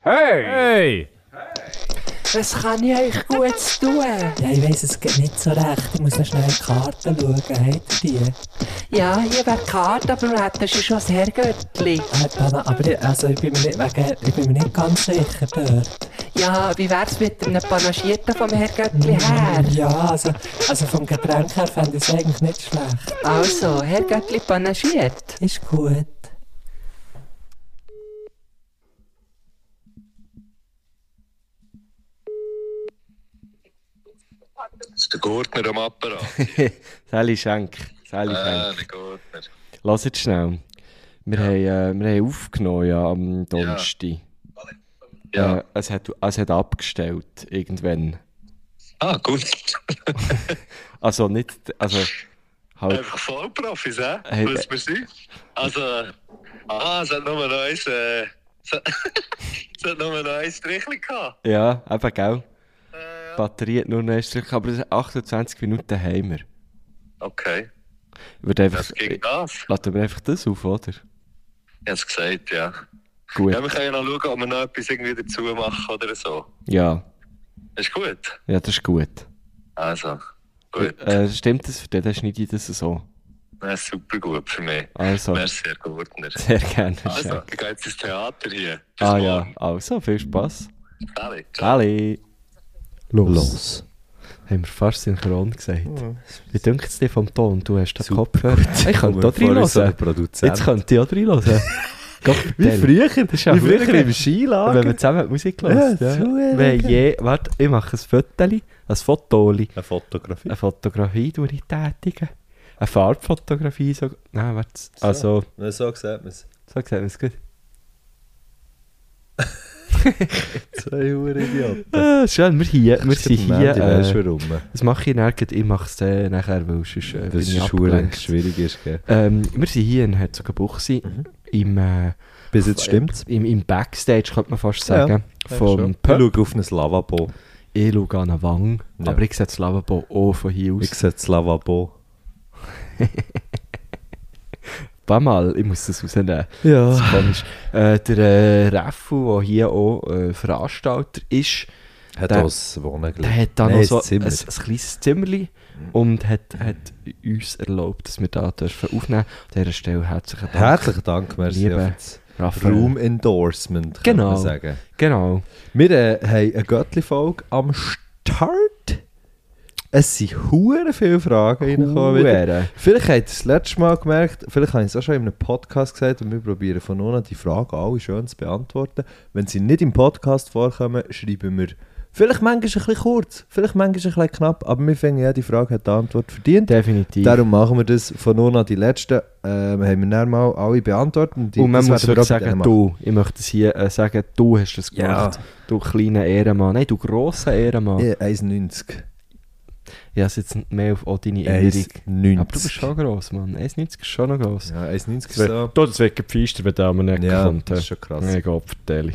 Hey! Hey! Was kann ich euch Gutes tun? Ja, ich weiss, es geht nicht so recht. Ich muss noch schnell in die Karten schauen. Habt ihr die? Ja, hier wäre die Karte, aber wir hätten schon das Herrgöttli. Aber ich bin mir nicht ganz sicher dort. Ja, wie wär's mit einem Panagierten vom Herrgöttli her? Ja, also vom Getränk her fände ich es eigentlich nicht schlecht. Also, Herrgöttli panagiert. Ist gut. Das ist der Gurtner am Apparat. Sally Schenk. Der Gurtner. Lass jetzt schnell. Wir haben aufgenommen am Donnerstag. Ja. Es hat abgestellt, irgendwann. Ah, gut. Also nicht, halt... Einfach Vollprofis, hä? Hey, Was wir sind. Also, es hat nur noch eins, es hat nur noch ein Strichchen gehabt. Ja, eben, gell? Die Batterie hat nur noch ein Stück, aber 28 Minuten haben wir. Okay, Ich würde einfach... das ging das. Lassen wir einfach das auf, oder? Ich habe es gesagt, ja. Gut. Ja, wir können ja noch schauen, ob wir noch etwas irgendwie dazu machen oder so. Ja, Ist gut? ja, das ist gut. Also, gut. Stimmt das für dich? Dann schneide ich das so. Das ist super gut für mich. Also, Merci, Herr Gurtner. sehr gerne. Also, Schenk. ich gehe jetzt ins Theater hier. Bis Ah ja, morgen. also, viel Spass. Sally, ciao. Sally. Los. Haben wir fast synchron gesagt. Wie dünkt es dir vom Ton? Du hast den Kopfhörer. Ich könnte auch reinhören. Jetzt könnte ich auch reinhören. Wie früher, im Wenn Skilager. wir zusammen die Musik hören. Warte, ich mache ein Fotoli. Eine Fotografie. Eine Fotografie durch tätigen. Eine Farbfotografie. So. Nein, warte. Also, So sieht man es. so gesagt man es gut. Zwei Idioten. Schön, wir sind hier. Weißt du warum? Das mache ich nicht, ich mache es dann nachher, weil sonst bin Das ich ist abgelenkt. schwierig ist, gell? Wir sind hier in Herzogenbuchsee Bis jetzt stimmt's. im Backstage, könnte man fast sagen, Ja, vom Ich Pub. schaue auf ein Lavabo. Ich schaue an eine Wange, Ja. aber ich sehe das Lavabo auch von hier Ich aus. sehe das Lavabo. Ein paar Mal, ich muss das rausnehmen. Ja. Das ist komisch. Der Raffu, der hier auch Veranstalter ist, Hat Der- das Wohnen der hat da noch so ein Zimmer. kleines Zimmerli und hat uns erlaubt, dass wir da dürfen aufnehmen. An dieser Stelle herzlichen Dank. Herzlichen Dank, merci Liebe für das Raphael. Room Endorsement, kann Genau. man sagen. Genau. Wir haben eine Göttli-Folge am Start. Es sind hure viele Fragen reingekommen. wieder. Hure. Vielleicht habt ihr es das letzte Mal gemerkt, vielleicht habe ich es auch schon in einem Podcast gesagt und wir probieren von nun an die Fragen alle schön zu beantworten. Wenn sie nicht im Podcast vorkommen, schreiben wir vielleicht manchmal ein bisschen kurz, vielleicht manchmal ein bisschen knapp, aber wir finden ja, die Frage hat die Antwort verdient. Definitiv. Darum machen wir das von nun an die letzten, haben wir dann mal alle beantwortet. Und Und man das muss werden wir wirklich auch bei denen sagen, machen. du, ich möchte es hier sagen, du hast das gemacht. Du kleiner Ehrenmann. Nein, du grosser Ehrenmann. Ja, 1,90. Ich habe es jetzt mehr auf auch deine Erinnerung. 1,90. Aber du bist schon gross, Mann. 1,90 ist schon noch gross. Ja, 1,90 ist Das so. das wird gepfeistert, wenn der am Neck Ja, kommt. das ist schon krass. Ja, Gott, vertelle.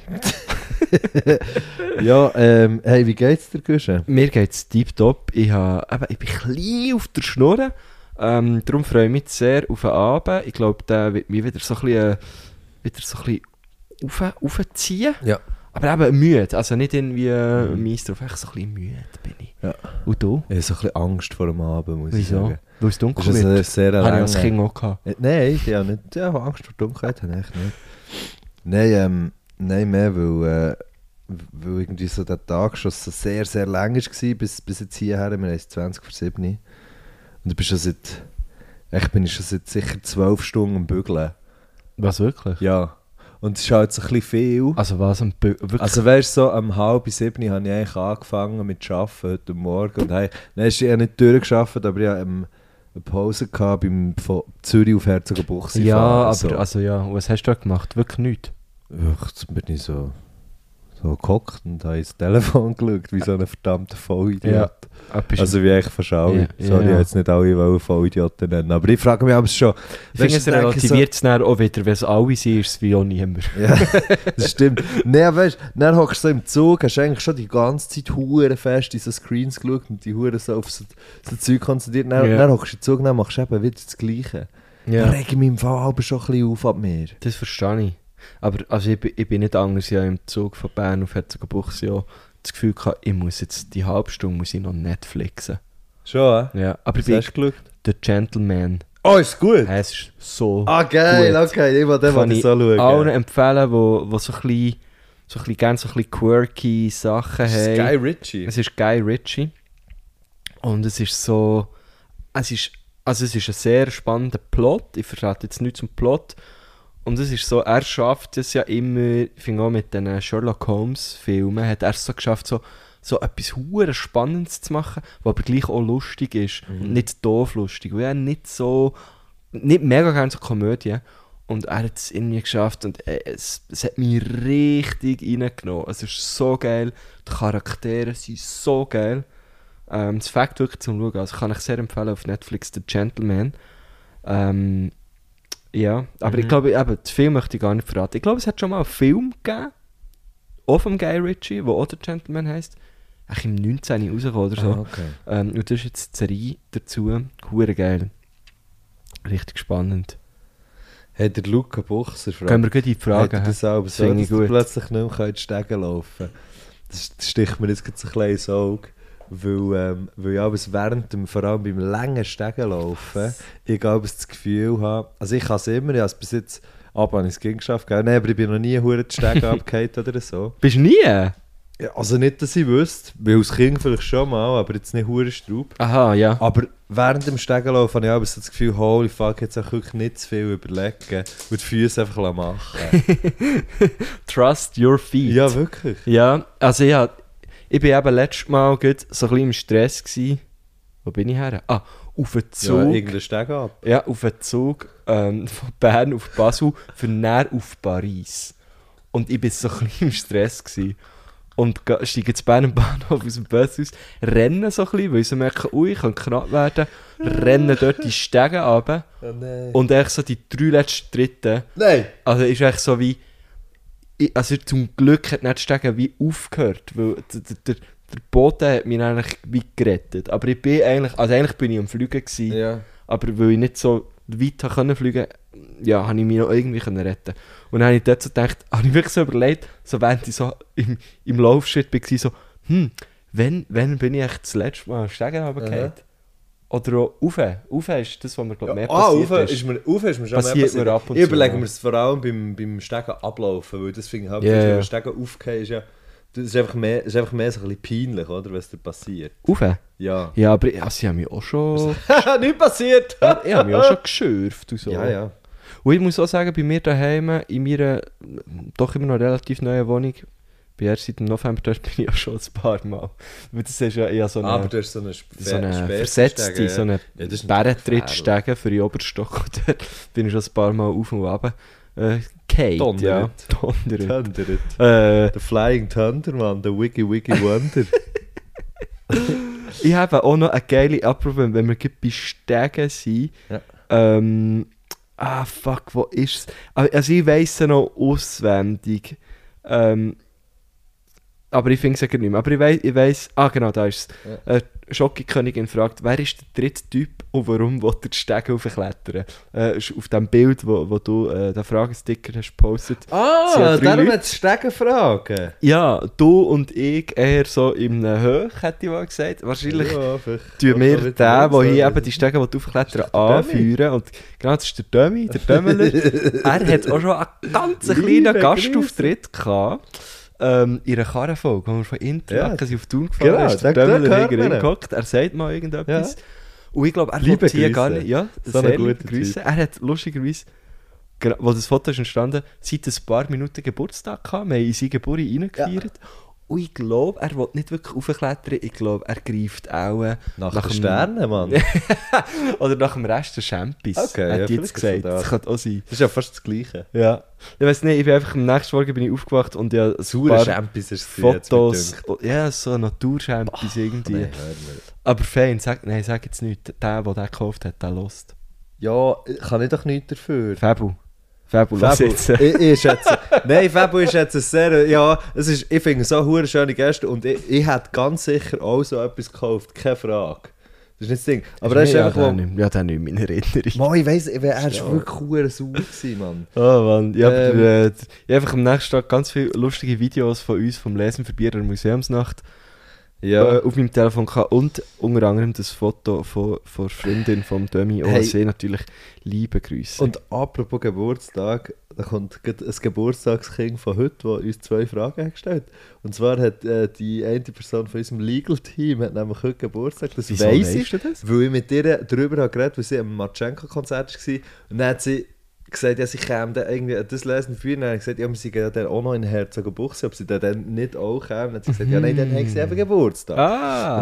Ja, hey, wie geht's dir, Guschen? Mir geht es tiptop. Ich bin ein bisschen auf der Schnur. Darum freue ich mich sehr auf den Abend. Ich glaube, der wird mich wieder so ein bisschen aufziehen. Ja. Aber eben müde. Also nicht irgendwie mies drauf, einfach so ein bisschen müde bin ich. Ja. Und du? Ich habe so ein bisschen Angst vor dem Abend, muss ich Wieso? sagen. Weil es dunkel Das ist wird. ein sehr Habe ich als langer- Kind auch gehabt. Nein, ich habe nicht. Ja, Angst vor Dunkelheit habe ich echt nicht. Nein, mehr, weil irgendwie so der Tag schon so sehr, sehr lang war, bis jetzt hierher. Wir haben es 20 vor 7. Und ich bin schon seit sicher 12 Stunden am Bügeln. Was, wirklich? Ja. Und es ist halt so ein bisschen viel. Also was, wirklich? Also weißt du, so um 6:30 habe ich eigentlich angefangen mit Arbeiten heute Morgen. Und hey, dann ist ich nicht durchgearbeitet, aber ich hatte eine Pause gehabt von Zürich auf Herzogenbuchsee. ja, fahren, aber so. also ja, was hast du da gemacht? Wirklich nichts? Jetzt bin ich so gehockt und habe ins Telefon geschaut, wie so ein verdammter Vollidiot. Also wie eigentlich fast alle. Ja, Sorry, ich ja. jetzt nicht alle wollen Vollidioten nennen. Aber ich frage mich aber schon. Ich finde, Weisst es du, denke relativiert es dann auch wieder, wenn es alle sind, ist es wie auch niemand. Ja, das stimmt. Nein, weißt du, dann hockst du so im Zug, hast eigentlich schon die ganze Zeit hure fest in so Screens geschaut und die hure so auf so Zeug konzentriert. Dann hockst du im Zug, dann machst du eben wieder das Gleiche. Da rege ich mich im Fall aber schon ein bisschen auf ab mir. Das verstehe ich. Aber also ich bin nicht anders, ja im Zug von Bern auf Herzogenbuchsee ja das Gefühl gehabt, ich muss jetzt die halbe Stunde muss ich noch Netflixen. Schon, Ja, aber Was hast du geschaut? The Gentleman. Oh, ist gut! Es ist so Geil, gut. okay, ich will den Kann so ich schauen. allen empfehlen, wo so ein bisschen gerne so ein bisschen quirky Sachen Das ist haben. Guy Ritchie. Es ist Guy Ritchie. Und es ist so... es ist ein sehr spannender Plot. Ich verrate jetzt nichts zum Plot. Und es ist so, er schafft es ja immer, ich finde auch mit den Sherlock Holmes Filmen, hat er es so geschafft, so etwas hure Spannendes zu machen, was aber gleich auch lustig ist. Und nicht doof lustig. Weil er nicht mega gerne so Komödie. Und er hat es irgendwie geschafft und es hat mich richtig reingenommen. Es ist so geil. Die Charaktere sind so geil. Das Fakt wirklich zum Schauen. Also kann ich sehr empfehlen auf Netflix, The Gentleman. Ja, aber ich glaube, eben, den Film möchte ich gar nicht verraten. Ich glaube, es hat schon mal einen Film gegeben, auch von Guy Ritchie, der auch The Gentleman heisst. Eigentlich im 19. rausgekommen oder so. Okay. Und das ist jetzt die Serie dazu. Hure geil. Richtig spannend. Hey, der Luca Buchser fragt, Können wir gleich in die Frage hat er das auch so, Finde ich dass du gut. plötzlich nicht mehr in die Stege laufen. Das sticht mir jetzt gerade so ein kleines Auge, weil ich aber während dem, vor allem beim langen Stegenlaufen, ich glaube, das Gefühl habe, also ich kann es immer, ich habe es bis jetzt, habe ich es geschafft, gell? Nein, aber ich bin noch nie hure die Stege abgefallen oder so. Bist du nie? Ja, also nicht, dass ich wüsste, weil als Kind vielleicht schon mal, aber jetzt nicht hure Straub. Aha, ja. Aber während dem Stegenlauf habe ich aber so das Gefühl, holy fuck, jetzt auch wirklich nicht zu viel überlegen und die Füße einfach machen. Trust your feet. Ja, wirklich. Ja, also ich bin eben letztes Mal gut so ein bisschen im Stress gewesen. Wo bin ich her? Auf den Ja, Zug. irgendeinen Steg ab. Ja, auf den Zug von Bern auf Basel, von näher auf Paris. Und ich war so ein bisschen im Stress gewesen. Und steige zu Bern am Bahnhof aus dem Bus aus, rennen so ein bisschen, weil ich so merke, ui, ich kann knapp werden, rennen dort die Stege runter Oh nein. und echt so die 3 letzten Tritte, Nein! also ist echt so wie, also zum Glück hat nicht die Stege wie aufgehört, weil der Boden hat mich eigentlich wie gerettet, aber ich bin eigentlich bin ich am Fliegen gewesen, Ja. aber weil ich nicht so weit fliegen konnte, ja, habe ich mich noch irgendwie retten. Und dann habe ich dort so gedacht, habe ich wirklich so überlegt, so während ich so im Laufschritt war, so, wann bin ich echt das letzte Mal Stegen runtergefallen? Oder auch rauf ist das, was mir glaub, mehr passiert Rauf ist mir schon Passiert mehr mir ab und Ich zu, überlege ja. mir es vor allem beim Stegen ablaufen, weil das finde ich halt, Ja, wenn ja. man Stegen aufgeht, ist ja, das ist einfach mehr so ein bisschen peinlich, oder, was da passiert. Rauf? Ja. Ja, aber also, ich habe mich auch schon... Nicht passiert! ich habe mich auch schon geschürft und so. Ja, ja. Und ich muss auch sagen, bei mir daheim, in meiner doch immer noch relativ neuen Wohnung, bin erst seit dem November dort, bin ich auch schon ein paar Mal. Weil das ist ja eher so eine... Aber du hast so eine versetzte, so eine Ja, das ist Bärentrittstege für den Oberstock. Und dort bin ich schon ein paar Mal auf und runter gefallen. Ja, donnert. Thunderet. Äh, Der Flying Thunder, Mann, der Wiggy Wonder. ich habe auch noch eine geile Approbe, wenn wir gerade bei Stegen sind. Ja. Fuck, wo ist es? Also ich weiss es noch auswendig. Aber ich finde es ja nicht mehr. Aber ich weiss, genau, da ist es. Schocki-Königin fragt, wer ist der dritte Typ und warum will er die Stege aufklettern? Auf dem Bild, wo du den Fragesticker hast gepostet. Sie hat 3 darum Leute. hat es Stegenfragen. Ja, du und ich eher so in einem Höch, hätte ich mal gesagt. Wahrscheinlich tun wir den, der hier eben die Stege aufklettern, anführen. Und genau, das ist der Dömi, der Dömmeler. Er hat auch schon einen ganz kleinen Gastauftritt gehabt. In einer Karrenfolge, wo wir von Interlaken sind auf Thun gefahren Genau, ist der da Dömmeler hört man ihn. hingehockt. Er sagt mal irgendetwas. Und ich glaube, er Liebe will hier Grüße. gar nicht. Ja, So sehr ein liebe guter Grüße. Typ. Er hat lustigerweise, genau, wo das Foto ist entstanden, seit ein paar Minuten Geburtstag gehabt. Wir haben in seine Geburt reingefeiert. Und ich glaube, er will nicht wirklich aufklettern. Ich glaube, er greift auch Nach dem den Sternen, Mann. oder nach dem Rest der Champis. Okay, hat ja, die jetzt vielleicht ist gesagt. es Das könnte auch sein. Das ist ja fast das Gleiche. Ja. Ich weiß nicht, ich bin einfach am nächsten Morgen bin ich aufgewacht und ja, ein Sauer paar Champis ist es Fotos. Ja, so Naturchampis irgendwie. Nein, hör mir. Aber fein, sag jetzt nicht. Der den gekauft hat, der lost. Ja, kann ich doch nichts dafür. Fabu, lass Fabu, jetzt. ich schätze. Nein, Fabu ist jetzt ein sehr. Ja, ich finde es so hure schöne Gäste und ich hätte ganz sicher auch so etwas gekauft, keine Frage. Das ist nicht das Ding. Aber er ist einfach... Ja, der nicht in meiner Erinnerung. Mann, ich weiss, er war wirklich verdammt sauer gewesen, Mann. Oh Mann, ja, aber ich habe einfach am nächsten Tag ganz viele lustige Videos von uns vom Lesen für Bier der Museumsnacht auf meinem Telefon gehabt und unter anderem das Foto von der Freundin vom Dömi OHC, natürlich liebe Grüße. Und apropos Geburtstag, da kommt gerade ein Geburtstagskind von heute, das uns 2 Fragen hat gestellt. Und zwar hat die eine Person von unserem Legal-Team hat nämlich heute Geburtstag. Das Wieso weiss weisst du das? Weil ich mit ihr darüber habe geredet, weil sie am Marchenko-Konzert war. Und dann hat sie gesagt, ja, sie kämen dann irgendwie das Lesen für ihn. Dann habe ich gesagt, ja, wir sind ja dann auch noch in Herzogenbuchsee, ob sie dann nicht auch kämen. Dann hat sie gesagt, ja, nein, dann haben sie eben Geburtstag. Ah. Und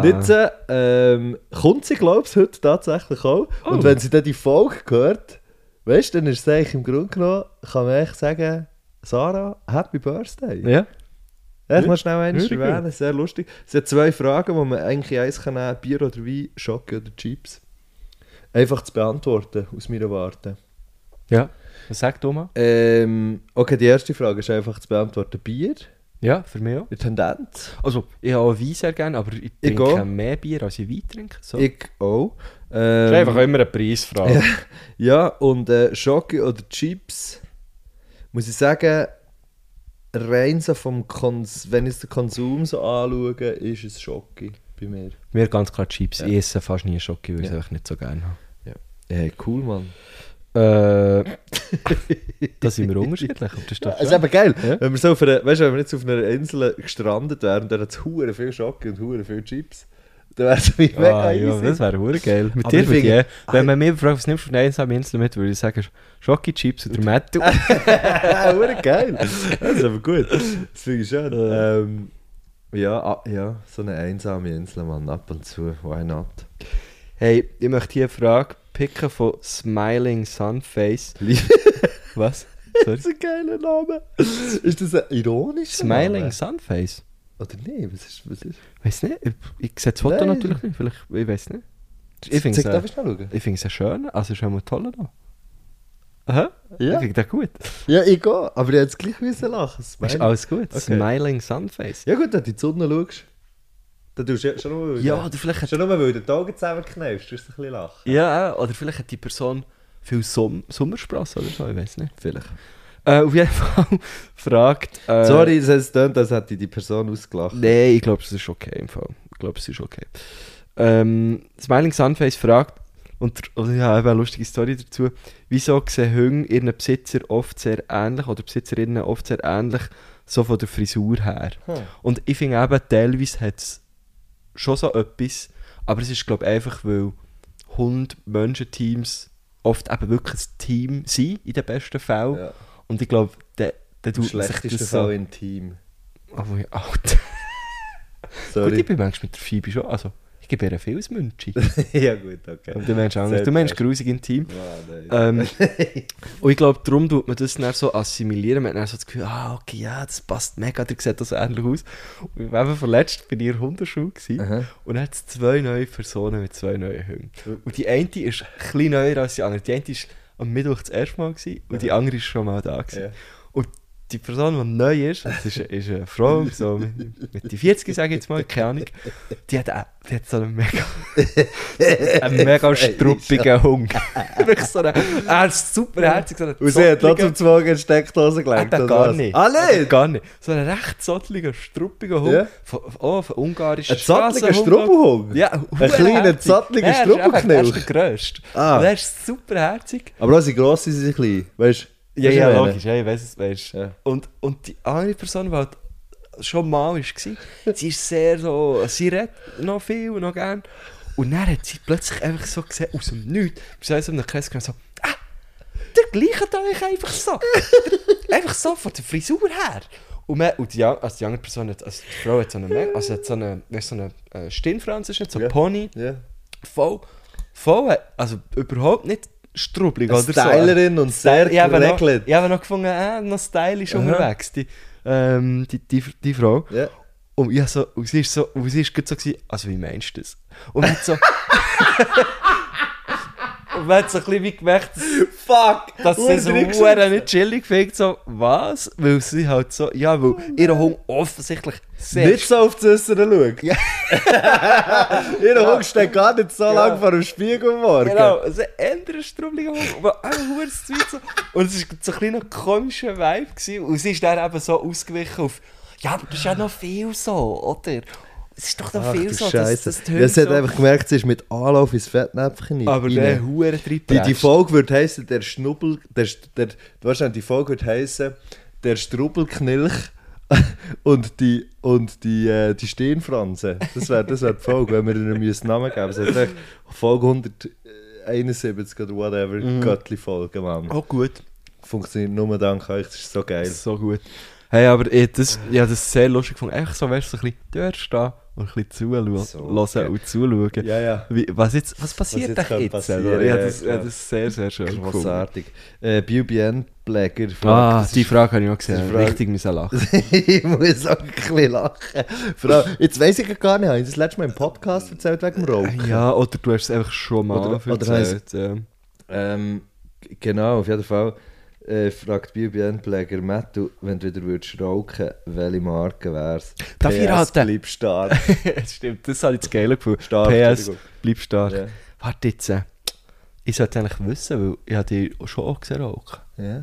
jetzt kommt sie, glaube ich, heute tatsächlich auch. Oh. Und wenn sie dann die Folge hört, weißt du, dann ist es eigentlich im Grunde genommen, kann man echt sagen, Sarah, Happy Birthday. Ja. Ich muss schnell eines Wirklich? erwähnen, sehr lustig. Es sind 2 Fragen, die man eigentlich eins kann nehmen, Bier oder Wein, Schoki oder Chips. Einfach zu beantworten, aus meiner Warte. Ja. Was sagt Thomas? Okay, die erste Frage ist einfach zu beantworten, Bier, Ja, für mich auch. die Tendenz. Also, ich habe auch Wein sehr gerne, aber ich Ich auch. trinke mehr Bier, als ich Wein trinke. So. Ich auch. Das ist einfach immer eine Preisfrage. Ja, und Schoki oder Chips, muss ich sagen, rein so wenn ich den Konsum so anschaue, ist es Schoki bei mir. Mir ganz klar Chips. Ja. Ich esse fast nie Schoki, weil ich es Ja. einfach nicht so gerne habe. Hey, cool, Mann. Da sind wir unterschiedlich. Aber das ist doch Es ist schön. eben geil, Ja. wenn wir so wenn wir jetzt auf einer Insel gestrandet wären, dann hat es hure viel Schoki und hure viel Chips. Dann wäre es wie mega Ja, easy. das wäre verdammt geil. Mit Aber dir ich würde ich, finde- wenn man mich fragt, was nimmst du auf einer einsamen Insel mit, würde ich sagen, Schoki, Chips oder Metto. Hure geil. Das ist aber gut. Das finde ich schön. Ja, so eine einsame Insel, Mann, ab und zu. Why not? Hey, ich möchte hier eine Frage picken von Smiling Sunface. Was? Sorry? Das ist ein geiler Name. Ist das ein ironischer Smiling Name? Sunface? Oder nicht? Was ist? Weiß nicht. Ich sehe das Foto Nein. natürlich nicht. Vielleicht, ich weiß nicht. Ich finde Darf es ich schnell schauen? sehr schön. Also ist auch mal toll noch. Aha. Ja. Ich finde das gut. Ja, ich gehe. Aber ich hätte es gleich müssen lachen. Ist alles gut. Okay. Smiling Sunface. Ja gut, wenn du in die Sonne schaust, dann tust du schon nur, Ja, oder vielleicht hat, schon nur, weil du die Augen zusammenkneifst, tust du ein bisschen lachen. ja, oder vielleicht hat die Person viel Sommersprossen oder so. Ich weiß nicht. Vielleicht. Auf jeden Fall fragt... Sorry, es tönt, als hätte ich die Person ausgelacht. Nein, ich glaube, es ist okay im Fall. Ich glaube, es ist okay. Smiling Sunface fragt, und ich habe eben eine lustige Story dazu, wieso sehen Hunde ihren Besitzer oft sehr ähnlich, oder Besitzerinnen oft sehr ähnlich, so von der Frisur her. Und ich finde eben, teilweise hat es schon so etwas, aber es ist, glaube ich, einfach, weil Hund-Menschen-Teams oft eben wirklich ein Team sind, in den besten Fällen. Ja. Und ich glaube, der Im tut sich schlechtesten das Fall so... intim. Oh, Alter. Sorry. Gut, ich bin manchmal mit der Phoebe schon, also ich gebe ihr viel ins Münchi. Ja gut, okay. Und du meinst anders. Du meinst grusig intim. Ah, nein. Und ich glaube, darum tut man das dann so assimilieren. Man hat dann so das Gefühl, okay, ja, das passt mega, der sieht das ähnlich aus. Und eben verletzt bin ich in der Hundeschule gewesen. Aha. Und dann hat es 2 neue Personen mit 2 neuen Hunden. Und die eine ist ein bisschen neuer als die andere. Die eine war am Mittwoch das erste Mal gewesen, und die andere ist schon mal da gewesen. Ja. Und die Person, die neu ist, das ist eine Frau, so mit die 40, sage ich jetzt mal, keine Ahnung, die hat so einen mega struppigen Hund. Wirklich so einen, super herzig, so einen Und sie hat trotzdem 2 in Steckdose gelenkt, oder gar was? nicht. Ah, nicht? Gar nicht. So einen recht zotteligen, struppigen Hund. Ja. Von ungarischen Ein zottliger Strassenhund. Strubbelhund? Ja, Ein kleiner, zottliger Er ist Strubbelknilch? der grösste. Ah. Und er ist super herzig. Aber auch sie gross sind sie klein, weißt du? Ja, Weisst du, ja, was ich logisch, ja, ich weiss es, weißt Ja. Und die andere Person, die halt schon mal war, sie ist sehr so, sie redet noch viel und noch gern. Und dann hat sie plötzlich einfach so gesehen, aus dem Nichts, wir haben so in einem Kreis so, der gleicht euch einfach so. Einfach so von der Frisur her. Und die andere Person, die Frau hat so eine, also hat so eine Stirnfranse, ist nicht so Ja. Pony, Ja. voll, also überhaupt nicht strubbelig Eine oder so. Stylerin und sehr Ich habe geregelt. noch gefunden, noch stylisch Aha. unterwegs, die Frau. Ja. Und sie ist gerade so gewesen, also wie meinst du das? Und hat so... Und man hat so ein bisschen wie gemerkt, Fuck! dass sie so verdammt nicht chillig findet. So, was? Weil sie halt so, ja, weil ihr Hund offensichtlich sehr... Nicht so auf das Äußere schauen. Ja. Ihr Hund steht gar nicht so lange vor dem Spiegel morgen. Genau, also ein anderer strubbeliger Hund, aber auch ein Zweig so. Und es war so ein kleiner komischer Vibe gewesen. Und sie ist dann eben so ausgewichen auf, ja, aber das ist ja noch viel so, oder? Es ist doch noch viel so, das ja, sie hat einfach gemerkt, sie ist mit Anlauf ins Fettnäpfchen aber der Huren die Folge würde heissen, der Schnubbel... wahrscheinlich die Folge würde heissen, der Strubbelknilch und die Stirnfranse. Das wäre die Folge, wenn wir ihnen einen Namen geben müssen. Das heißt Folge 171 oder whatever, Göttli-Folge, Mann. Oh, gut. Funktioniert nur dank euch, das ist so geil. So gut. Hey, aber das sehr lustig gefunden. Einfach so, weißt du, so ein bisschen dort stehen und ein bisschen zuschauen So, und zuschauen. Ja, ja. Was passiert jetzt denn jetzt? passieren, Ja, ja, das klar. ist sehr, sehr schön gefunden. Grossartig. BUBN-Pfleger. Die Frage habe ich auch gesehen. die Frage- Richtig müssen lachen. Ich muss auch ein bisschen lachen. Vor allem, jetzt weiss ich gar nicht, habe ich das letzte Mal im Podcast erzählt wegen dem Rauchen? Ja, oder du hast es einfach schon mal Oder erzählt. Ja. Genau, auf jeden Fall fragt BUBN-Pfleger Mattu, wenn du wieder würdest rauchen, welche Marke wär's? Darf ich raten? Bleib stark. Stimmt, das habe ich das geil gefunden. Stark, PS, Entschuldigung. bleib stark. Ja. Warte jetzt. Ich sollte eigentlich wissen, weil ich habe die schon auch gesehen rauchen.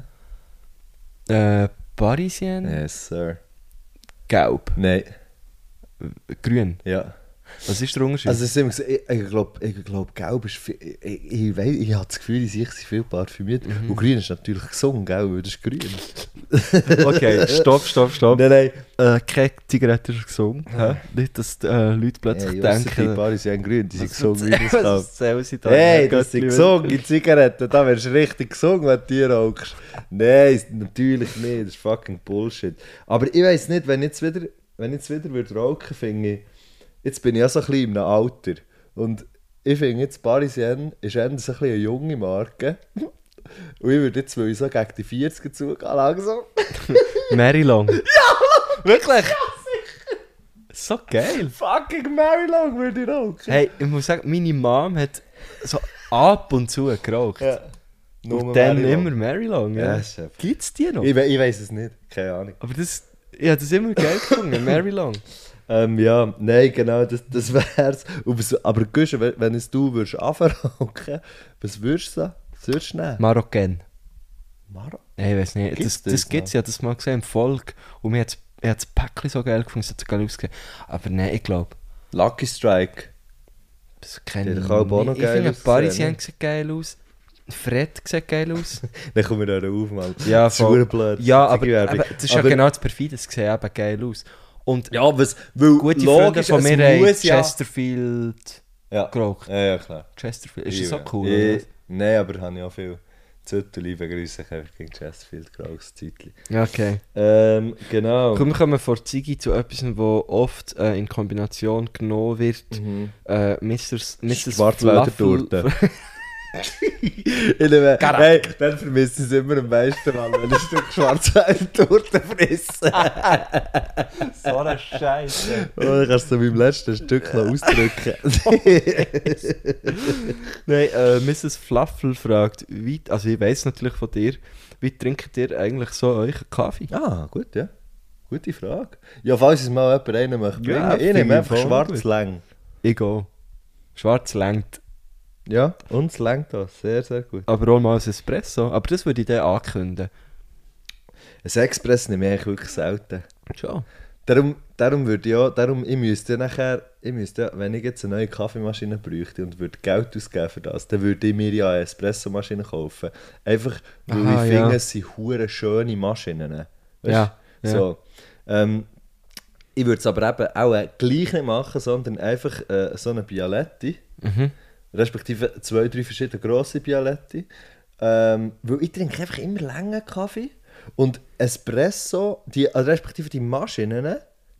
Ja? Parisien, Yes, sir. gelb, Nein, grün. ja. Was ist der Unterschied? Also ich glaube, gelb ist viel, ich habe das Gefühl, in sich sind viel parfümiert. Und grün ist natürlich gesund, gell, weil das ist grün. okay, stopp. Nein. Keine Zigarette ist gesund. Hä? Nicht, dass Leute plötzlich denken... Die Paris sind grün, die sind gesund wie das Was kann. erzählen sie da? Hey, das sind gesund, die Zigaretten, da wärst du richtig gesund, wenn du die rauchst. Nein, natürlich nicht, das ist fucking Bullshit. Aber ich weiss nicht, wenn ich jetzt wieder würde rauchen, finde ich, jetzt bin ich ja so ein bisschen in einem Alter. Und ich finde jetzt, Parisien ist eher so ein bisschen eine junge Marke. Und ich würde jetzt, weil ich so gegen die 40 zugehen, langsam. Marilong. Ja! Wirklich? So geil. Fucking Marilong würde ich rauchen. Hey, ich muss sagen, meine Mom hat so ab und zu geraucht. Ja. Und dann immer Marilong. Ja. Ja, Chef. Gibt es die noch? Ich weiss es nicht, keine Ahnung. Aber ich habe das immer geil gefunden, Marilong. Ja, nein, genau, das wär's. Aber Guschen, wenn es du würdest anfangen, was würdest du nehmen? Marokkan. Maro? Nein, ich weiß nicht. Gibt's Das gibt es ja, das mal gesehen im Volk. Und mir hat das Päckchen so geil gefunden, es hat so geil ausgesehen. Aber nein, ich glaube, Lucky Strike. das kenne Der ich kann auch noch nicht. Ich geil finde, aussehen, Parisien ne? sieht geil aus. Fred sieht geil aus. Dann kommen wir da auf, Mann. Ja, Das ist voll. urblöd. Ja, Das ist aber Werbung. das ist ja genau das Perfide, es sieht eben geil aus. Und Ja, weil gute Freunde logisch, von es mir haben muss ja... Chesterfield Ja. geraucht. Ja, klar. Chesterfield, ist das Ja. so cool? Ja. oder? Nein, aber habe ich auch viel Zütterli begrüßen einfach gegen Chesterfield geraucht, das Zeitchen. Ja, okay. Genau. Komm, wir kommen vor Ziggy zu etwas, das oft in Kombination genommen wird. Mr. Schwarzwälder Torte. Hey, dann vermisse ich es immer am meisten, Mann, wenn ich ein Stück Schwarzwälder Torte frisse. So eine Scheiße. Oh, dann kannst du beim letzten Stück noch ausdrücken. Nein, Mrs. Fluffel fragt, also ich weiss natürlich von dir, wie trinkt ihr eigentlich so euren Kaffee? Ah, gut, ja. Gute Frage. Ja, falls es mal jemand einen möchte bringen. Ja, Ich nehme finde ich einfach voll schwarz gut. lang. Ich gehe. Schwarz längt. Ja, uns längt das. Sehr, sehr gut. Aber auch mal ein Espresso. Aber das würde ich dann ankündigen. Ein Express nehme ich eigentlich wirklich selten. Schon. Darum würde ich auch, ich müsste ja, wenn ich jetzt eine neue Kaffeemaschine bräuchte und würde Geld ausgeben für das, dann würde ich mir ja eine Espressomaschine kaufen. Einfach, weil Aha, ich ja. finde, es sind hure schöne Maschinen. Weißt Ja, du? ja. So. Ich würde es aber eben auch gleich nicht machen, sondern einfach so eine Bialetti. Mhm. Respektive 2-3 verschiedene grosse Bialetti. Weil ich trinke einfach immer langen Kaffee. Und Espresso, respektive die Maschinen,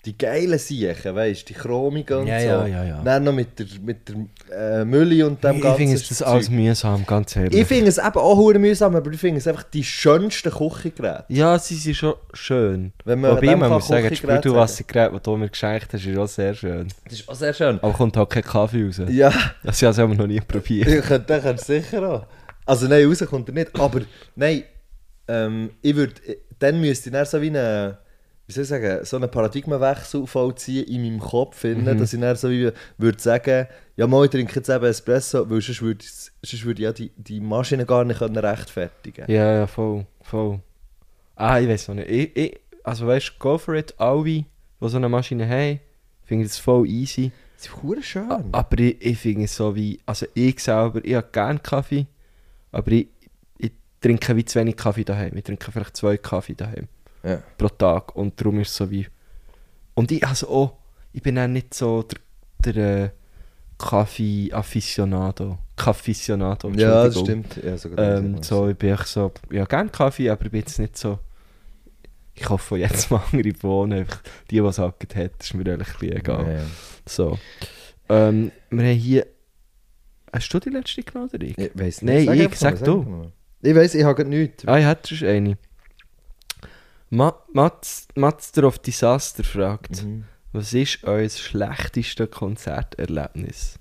Die geilen Siechen, weißt du, die chromigen und Ja, so. ja. Dann noch mit der Mülle und dem Ich ganzen finde das alles mühsam, ganz ehrlich. Ich finde es eben auch verdammt mühsam, aber ich finde es einfach die schönsten Küchengeräte. Ja, sie sind schon schön. Wenn man Wobei dem man kann muss sagen, das Küchengerät Spülwassergerät, das du mir geschenkt hast, ist auch sehr schön. Das ist auch sehr schön. Aber kommt halt kein Kaffee raus. Ja, Das habe ich aber noch nie probiert. den kannst du sicher auch. Also nein, raus kommt er nicht. Aber nein, ich würde, dann müsste ich dann so wie eine, wie soll ich sagen, so einen Paradigmenwechsel vollziehen in meinem Kopf finden, dass ich dann so wie würde sagen, ja mal, ich trinke jetzt eben Espresso, weil sonst würde ich ja die Maschine gar nicht rechtfertigen können. Ja, voll. Ich weiß noch nicht. Also weißt du, go for it, alle, die so eine Maschine haben, finde das voll easy. Das ist verdammt schön. Aber ich finde es so wie, also ich selber, ich habe gerne Kaffee, aber ich trinke wie zu wenig Kaffee daheim. Ich trinke vielleicht 2 Kaffee daheim pro Tag und darum ist es so wie... Und ich bin auch nicht so der Kaffee-Afficionado. Ja, das stimmt. Ja, so, ich bin echt so, ja, gerne Kaffee, aber ich bin jetzt nicht so... Ich hoffe von jetzt mal andere Bohnen, einfach die es gesagt hat, ist mir eigentlich ein bisschen egal. Ja. So. Wir haben hier... Hast du die letzte genommen, oder ich? Ich weiss Nein, nicht. sag du. Ich weiss, ich habe gerade nichts. Ich hätte schon eine. Master of Disaster fragt, was ist euer schlechtestes Konzerterlebnis?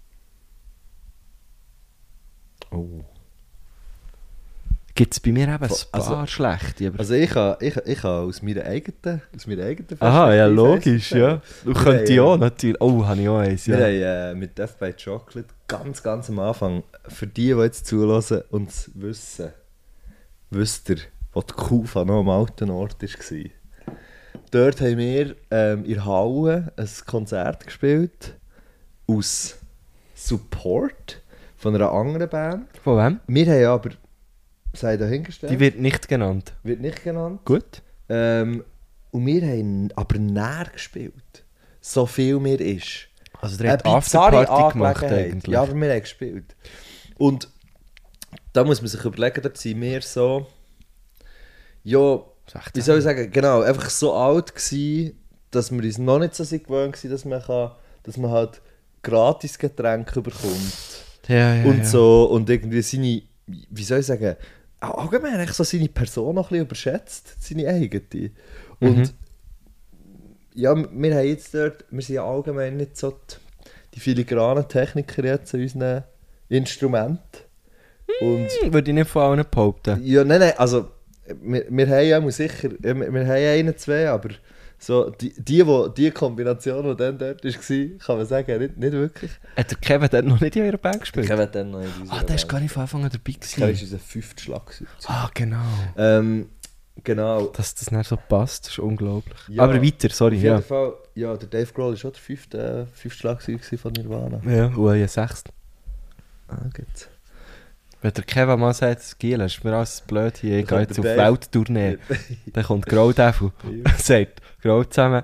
Oh. Gibt es bei mir eben ein paar schlechte? Aber Also ich habe aus meiner eigenen aha, ja, Perspektive logisch, ja. Du könntest ja auch natürlich... Oh, habe ich auch eins, ja. Wir haben mit Death by Chocolate ganz am Anfang, für die jetzt zuhören und es wissen, wisst ihr, wo die Kufa noch am alten Ort war. Dort haben wir in der Halle ein Konzert gespielt aus Support von einer anderen Band. Von wem? Wir haben aber, sei dahingestellt, Die wird nicht genannt. wird nicht genannt. Gut. Und wir haben aber näher gespielt. So viel mir ist. Also der hat Afterparty gemacht Angelegenheit. eigentlich. Ja, aber wir haben gespielt. Und da muss man sich überlegen, da sind wir so... Ja, wie soll ich sagen, genau, einfach so alt gsi, dass wir uns noch nicht so gewöhnt waren, dass man halt gratis Getränke bekommt. Ja, Und so, und irgendwie seine, wie soll ich sagen, allgemein eigentlich so seine Person noch ein bisschen überschätzt, seine eigene. Und ja, wir haben jetzt dort, wir sind ja allgemein nicht so die filigranen Techniker jetzt in unseren Instrumenten. Und würde ich nicht von allen behaupten. ja, nein, also wir haben ja sicher, wir haben einen, zwei, aber so die Kombination, die dann dort war, kann man sagen, nicht wirklich. Hat der Kevin dann noch nicht in eurer Band gespielt? Kevin dann noch in unserer der ist gar nicht von Anfang an dabei gewesen. Kevin war unser 5. Schlag. Ah, genau. Genau. Dass das nicht so passt, ist unglaublich. Ja, aber weiter, sorry. Auf Ja, jeden Fall, ja, der Dave Grohl war auch der 5. Schlag von Nirvana. ja, ja 6. Geht's. Wenn der Kevin mal sagt, Giel, ist mir alles blöd hier, ich gehe kommt jetzt auf der Dave. Welttournee. Dann kommt Graudevil und sagt, Grau zusammen.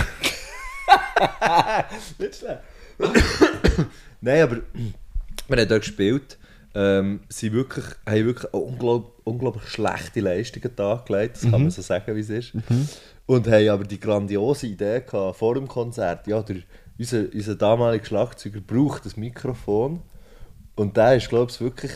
Nicht schlecht. Nein, aber wir haben dort gespielt. Haben wirklich unglaublich schlechte Leistungen dargelegt, das kann man so sagen, wie es ist. Und haben aber die grandiose Idee gehabt, vor dem Konzert, ja, unser damaliger Schlagzeuger braucht das Mikrofon. Und der ist, glaube ich, wirklich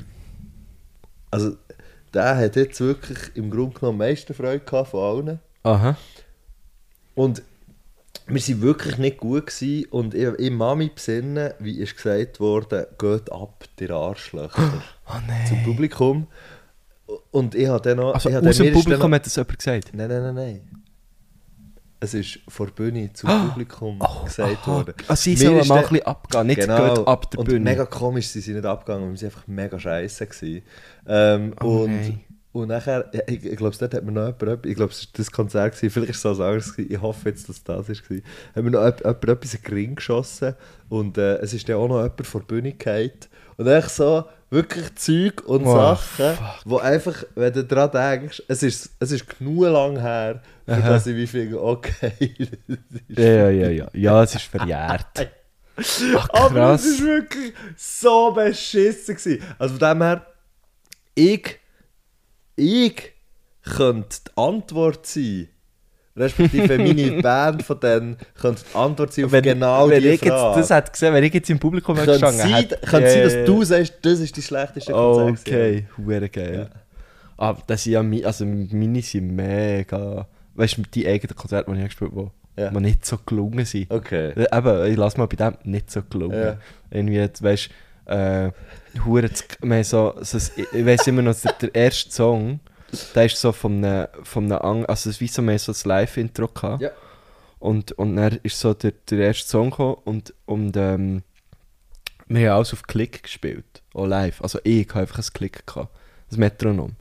der hat jetzt wirklich im Grunde genommen am meisten Freude gehabt von allen. Aha. Und wir waren wirklich nicht gut gewesen, und ich mag mich besinnen, wie ist gesagt worden, geht ab, der Arschlöcher. Oh nein. Zum Publikum. Und ich habe dann noch... Also ich aus habe dem mir Publikum hat das jemand gesagt? Nein. Es ist vor der Bühne zum Publikum gesagt worden. Also sie Mir sollen ist mal dann- ein bisschen abgehen, nicht Genau. geht ab der Und Bühne. mega komisch, sie sind nicht abgegangen, weil sie einfach mega scheisse Oh waren. nein. Und nachher, ja, ich glaube, dort hat mir noch jemand, ich glaube, es war das Konzert, vielleicht war es so ein anderes, ich hoffe jetzt, dass das war, haben wir noch jemand etwas in den Ring geschossen, und es ist dann auch noch jemand vor die Bühne gefallen. Und echt so, wirklich Zeug und Sachen, wo einfach, wenn du daran denkst, es ist genug lang her, für dass ich wie finde, okay, Ja, es ist verjährt. Ach, aber es krass. war wirklich so beschissen gewesen. Also von dem her, ich könnte die Antwort sein Respektive meine Band von denen könnte die Antwort sein auf wenn, genau wenn diese ich jetzt Frage. das hätte gesehen, wenn ich jetzt im Publikum Könnte gestanden sein, hätte. dass du sagst, das ist die schlechteste Konzert. Okay, hure geil. Aber das sind ja also meine sind mega. Weißt du, die eigenen Konzerte, die ich gespielt habe, die nicht so gelungen sind. Okay. Eben, ich lasse mal bei dem nicht so gelungen. Ja. Irgendwie, jetzt, weißt du, wir haben so ich weiss immer noch, der erste Song, der ist so von einem also es ist wie so mehr so das Live-Intro gehabt. Ja. Und dann ist so der erste Song gekommen und wir haben alles auf Klick gespielt, auch live. Also ich hatte einfach ein Klick gehabt, das Metronom.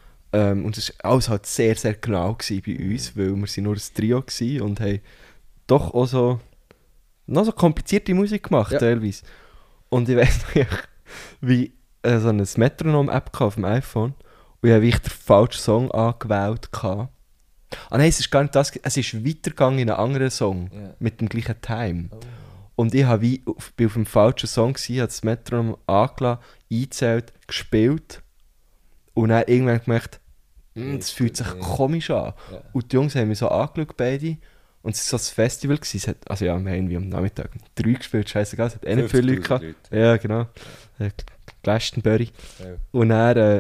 Und es war alles halt sehr, sehr genau bei uns, weil wir sind nur ein Trio waren und haben doch auch so noch so komplizierte Musik gemacht, teilweise. Und ich weiss noch, wie so eine Metronom-App auf dem iPhone und ich habe den falschen Song angewählt. Ah nein, es ist gar nicht das, es ist weitergegangen in einen anderen Song mit dem gleichen Time. Oh. Und ich war auf dem falschen Song, habe das Metronom angelassen, eingezählt, gespielt und dann irgendwann gemerkt, das fühlt sich komisch an. Ja. Und die Jungs haben mich so angeschaut, beide. Und es war so ein Festival. Also ja, wir haben irgendwie am Nachmittag 3 gespielt, scheißegal, es hat nicht viele Leute gehabt. Ja, genau. Glastonbury. Ja. Und dann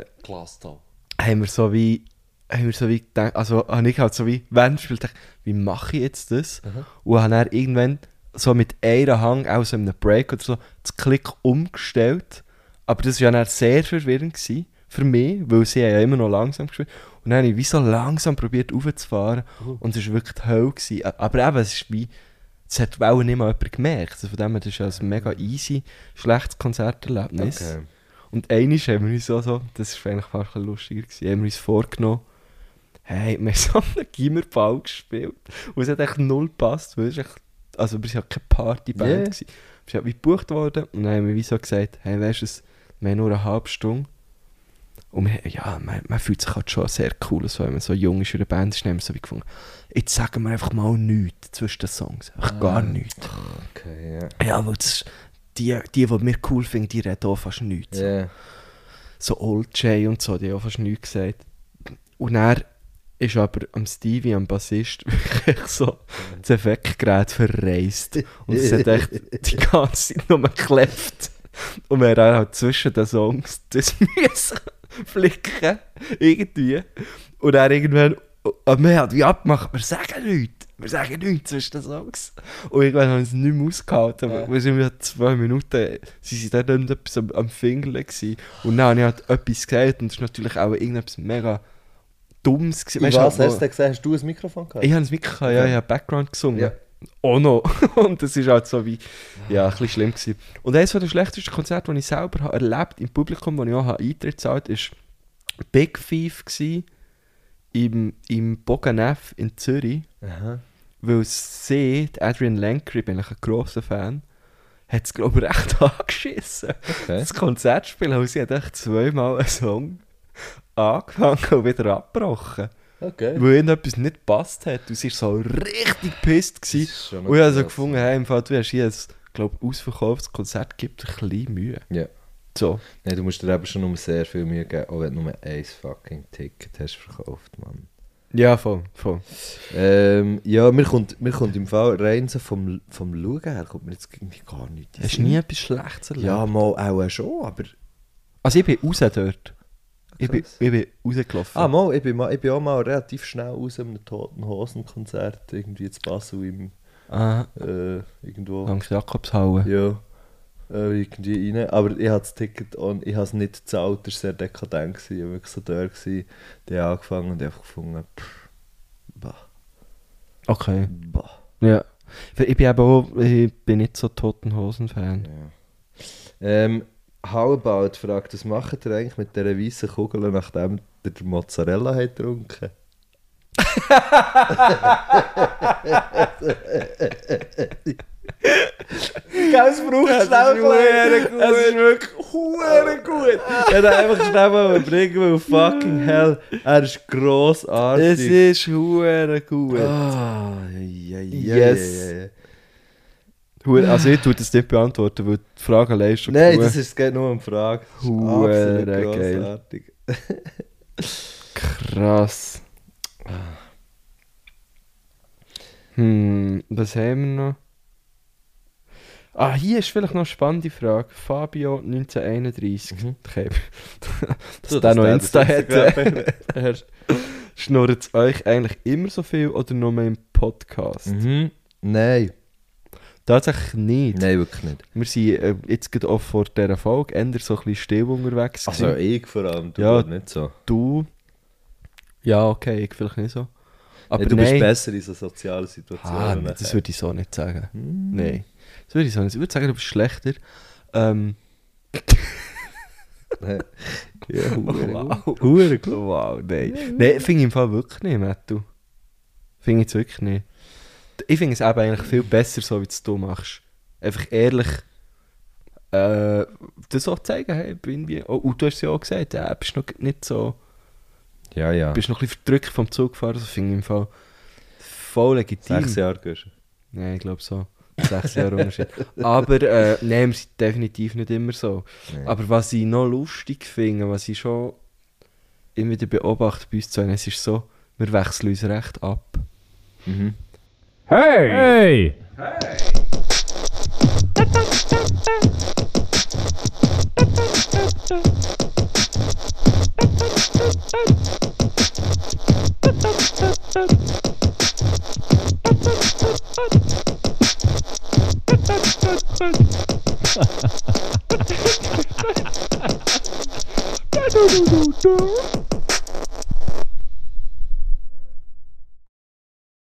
haben wir so wie gedacht, also habe ich halt so wie, während ich dachte, wie mache ich jetzt das? Und habe dann irgendwann so mit einer Hand, auch so in einem Break oder so, das Klick umgestellt. Aber das war ja dann sehr verwirrend gewesen für mich, weil sie ja immer noch langsam gespielt. Und dann habe ich wie so langsam probiert raufzufahren und es war wirklich die Hölle gewesen. Aber eben, es ist wie, das hat auch nicht mal jemand gemerkt. Also von dem her, das ist ja ein mega easy, schlechtes Konzerterlebnis. Okay. Und einmal haben wir uns so, das war eigentlich fast ein bisschen lustiger gewesen, haben wir uns vorgenommen, hey, wir haben so einen Gimmerball gespielt. Und es hat echt null gepasst, weil es echt, also wir waren ja keine Partyband gewesen. Wir sind wie gebucht worden und dann haben wir wie so gesagt, hey, weißt du, wir haben nur eine halbe Stunde. Und man fühlt sich halt schon sehr cool, so, wenn man so jung ist in der Band ist, haben wir so wie gefunden, jetzt sagen wir einfach mal nichts zwischen den Songs, einfach gar nichts. Okay, Ja, weil das, die wir cool finden, die reden auch fast nichts. So Old Jay und so, die haben auch fast nichts gesagt. Und er ist aber am Stevie, am Bassist, wirklich so das Effektgerät verreist. Und es hat echt die ganze Zeit nur geklebt. Und wir haben halt zwischen den Songs das müssen flicken, irgendwie. Und dann irgendwann, und wir haben wie abgemacht, wir sagen nichts zwischen den Songs. Und irgendwann haben wir es nicht mehr ausgehalten, wir sind wieder 2 Minuten, sie waren dann etwas am Fingerlen gewesen. Und dann habe ich halt etwas gesagt und es war natürlich auch irgendetwas mega Dummes gewesen. Was hast du gesagt? Hast du ein Mikrofon gehabt? Ich habe ein Mikrofon, ich habe Background gesungen. Ja. Oh no. Und das war halt so wie, ein bisschen schlimm gewesen. Und eines der schlechtesten Konzerte, die ich selber erlebt im Publikum, wo ich auch Eintritt gezahlt habe, war Big Thief im Bogenef in Zürich. Aha. Weil sie, Adrian Lenker, ich bin ein grosser Fan, hat es glaube ich recht angeschissen. Okay. Das Konzertspiel, weil sie hat echt 2-mal einen Song angefangen und wieder abgebrochen. Okay. Weil irgendetwas nicht gepasst hat. Und sie war so richtig pisst. Und ich habe so gefunden, hey, im Fall, du hast hier ein ausverkauftes Konzert, gibt ein bisschen Mühe. Ja. So. Nein, du musst dir eben schon sehr viel Mühe geben, auch wenn du nur ein fucking Ticket hast verkauft, Mann. Ja, voll. Ja, mir kommt im Fall rein so vom Schauen her, kommt mir jetzt irgendwie gar nichts. Hast du nie etwas Schlechtes erlebt? Ja, mal auch schon, aber... Also ich bin raus dort. Ich bin rausgelaufen. Ich bin auch mal relativ schnell raus in einem Toten Hosen-Konzert, irgendwie zu Basel im... irgendwo... Langs Jakobshalle. Ja, irgendwie rein. Aber ich habe das Ticket ich habe es nicht gezahlt, das war sehr dekadent. Ich war wirklich so da, die haben angefangen und einfach gefunden, bah. Okay. Bah. Ja. Ich bin nicht so Toten Hosen-Fan. Ja. How about, fragt, was macht ihr eigentlich mit dieser weißen Kugel, nachdem ihr die Mozzarella habt getrunken? Das braucht schnell. Es ist wirklich hure gut. Ich hätte einfach schnell mal bringen, weil fucking hell, er ist grossartig. Es ist hure gut. Yes. Also ich tue das nicht beantworten, weil die Frage allein schon Nein, es geht nur um die Frage. Hure grossartig. Krass. Was haben wir noch? Ah, hier ist vielleicht noch eine spannende Frage. Fabio 1931. Okay. Dass der noch Insta hat. Schnurrt es euch eigentlich immer so viel oder nur im Podcast? Nein. Tatsächlich nicht. Nein, wirklich nicht. Wir sind jetzt gerade auch vor dieser Folge eher so ein bisschen still unterwegs. Also ich vor allem, du Ja, nicht so. Du? Ja, okay, ich vielleicht nicht so. Aber Ja, du bist besser in so sozialen Situationen. Nee, das würde ich so nicht sagen. Nein. Das würde ich so nicht. Ich würde sagen, du bist schlechter. Ja, Hure gut. Wow, nein. Nein, finde ich im Fall wirklich nicht, Mattu. Finde ich es wirklich nicht. Ich finde es eben eigentlich viel besser, so wie es du machst. Einfach ehrlich das auch zeigen, hey, bin wie... Oh, und du hast ja auch gesagt, bist noch nicht so... Ja. Bist noch ein bisschen verdrückt vom Zug gefahren, das finde ich im Fall voll legitim. 6 Jahre gehst du. Nein, ich glaube so. 6 Jahre Unterschied. Aber nein, wir sind definitiv nicht immer so. Nee. Aber was ich noch lustig finde, was ich schon immer wieder beobachte bei uns zwei, es ist so, wir wechseln uns recht ab. Hey!